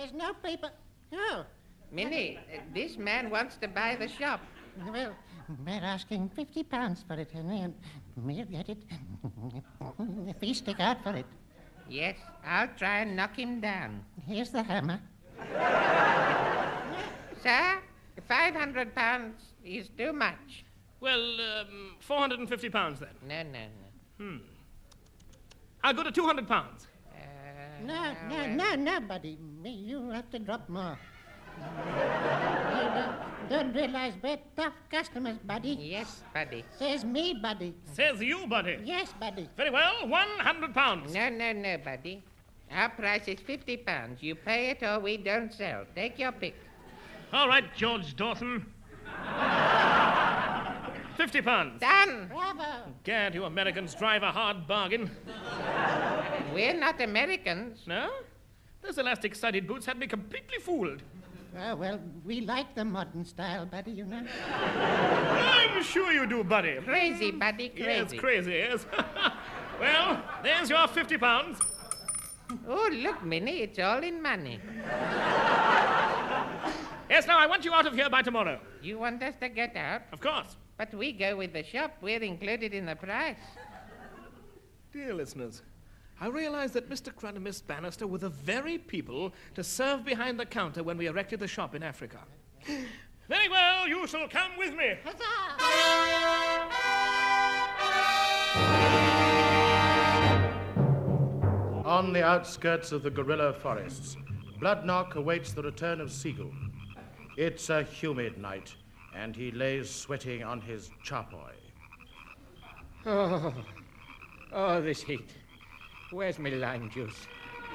There's no paper. Oh. Minnie, this man wants to buy the shop. Well, we're asking £50 for it, Henry, and we'll get it if we stick out for it. Yes, I'll try and knock him down. Here's the hammer. Sir, £500 is too much. Well, £450 then. No. I'll go to £200. No, buddy. You have to drop more. You don't realize we're tough customers, buddy. Yes, buddy. Says me, buddy. Says you, buddy. Yes, buddy. Very well, £100. No, buddy. Our price is £50. You pay it or we don't sell. Take your pick. All right, George Dawson. £50. Done. Bravo. Gad, you Americans drive a hard bargain. We're not Americans. No? Those elastic-sided boots had me completely fooled. Oh, well, we like the modern style, buddy, you know. I'm sure you do, buddy. Crazy, buddy, crazy. Yes, crazy, yes. Well, there's your £50. Oh, look, Minnie, it's all in money. Yes, now I want you out of here by tomorrow. You want us to get out? Of course. But we go with the shop. We're included in the price. Dear listeners, I realize that Mr. Crun and Miss Bannister were the very people to serve behind the counter when we erected the shop in Africa. Very well, you shall come with me. On the outskirts of the gorilla forests, Bloodknock awaits the return of Seagull. It's a humid night, and he lays sweating on his charpoy. Oh, this heat. Where's my lime juice?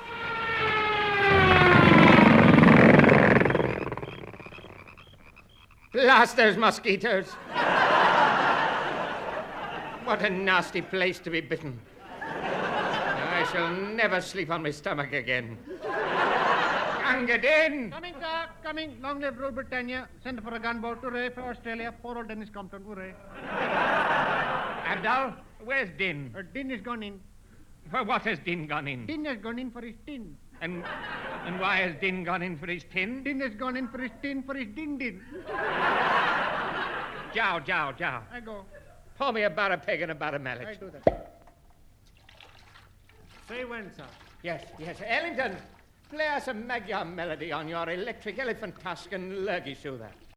Blast those mosquitoes! What a nasty place to be bitten. I shall never sleep on my stomach again. Get in! Coming, sir. Coming. Long live Rule Britannia. Send for a gunboat. Hooray for Australia. Poor old Dennis Compton. Hooray. Abdul, where's Din? Din has gone in. For what has Din gone in? Din has gone in for his tin. And why has Din gone in for his tin? Din has gone in for his tin for his din. Jow. I go. Pour me a bar of peg and a bar of mallet. I do that. Say when, sir. Yes. Ellington, play us a Magyar melody on your electric elephant tusk and lurgy soother.